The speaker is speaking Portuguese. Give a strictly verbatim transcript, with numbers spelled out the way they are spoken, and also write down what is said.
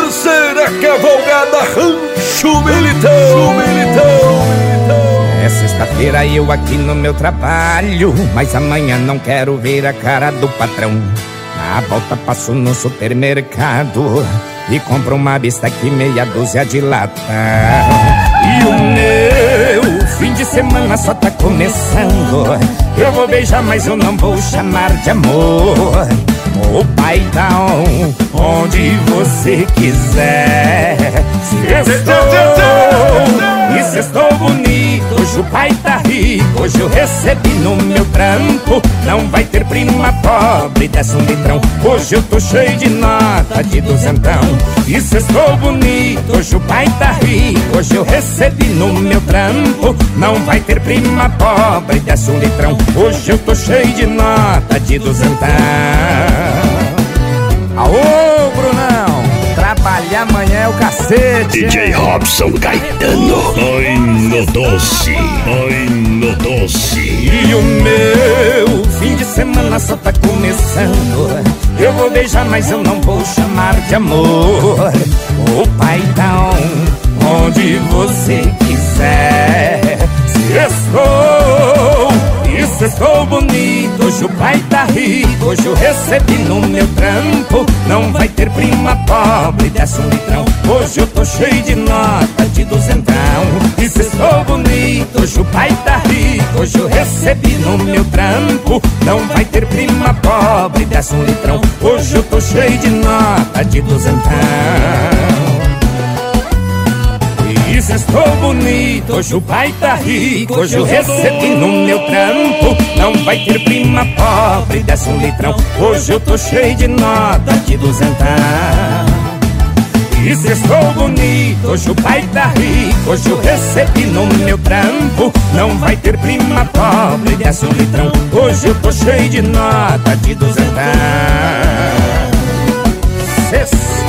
terceira cavalgada Rancho Militão, Militão. É sexta-feira eu aqui no meu trabalho, mas amanhã não quero ver a cara do patrão. Na volta passo no supermercado e compro uma bisteca e meia dúzia de lata. E o meu fim de semana só tá começando. Eu vou beijar, mas eu não vou chamar de amor. O paizão, onde você quiser. Se estou, e se estou bonito, hoje o pai tá rico. Hoje eu recebi no meu trampo. Não vai ter prima pobre, desce um litrão. Hoje eu tô cheio de nota de duzentão. E se estou bonito, hoje o pai tá rico. Hoje eu recebi no meu trampo. Não vai ter prima pobre, desce um litrão. Hoje eu tô cheio de nota de duzentão. Aô, Brunão, trabalhar amanhã é o cacete. D J Robson Caetano. Ai no doce, ai no doce. E o meu fim de semana só tá começando. Eu vou beijar, mas eu não vou chamar de amor. O paizão, onde você quiser. Se estou, e se estou bonito, hoje o pai tá rico. Hoje eu recebi no meu trampo. Não vai ter prima pobre, desce um litrão. Hoje eu tô cheio de nota de duzentão. E se estou bonito, hoje o pai tá rico. Hoje eu recebi no meu trampo. Não vai ter prima pobre, desce um litrão. Hoje eu tô cheio de nota de duzentão. E se estou bonito, hoje o pai tá rico. Hoje eu recebi no meu trampo. Não vai ter prima pobre, desce um litrão. Hoje eu tô cheio de nota de duzentão. E se estou bonito, hoje o pai tá rico. Hoje eu recebi no meu trampo. Não vai ter prima pobre, desce um litrão. Hoje eu tô cheio de nota de duzentão. Cês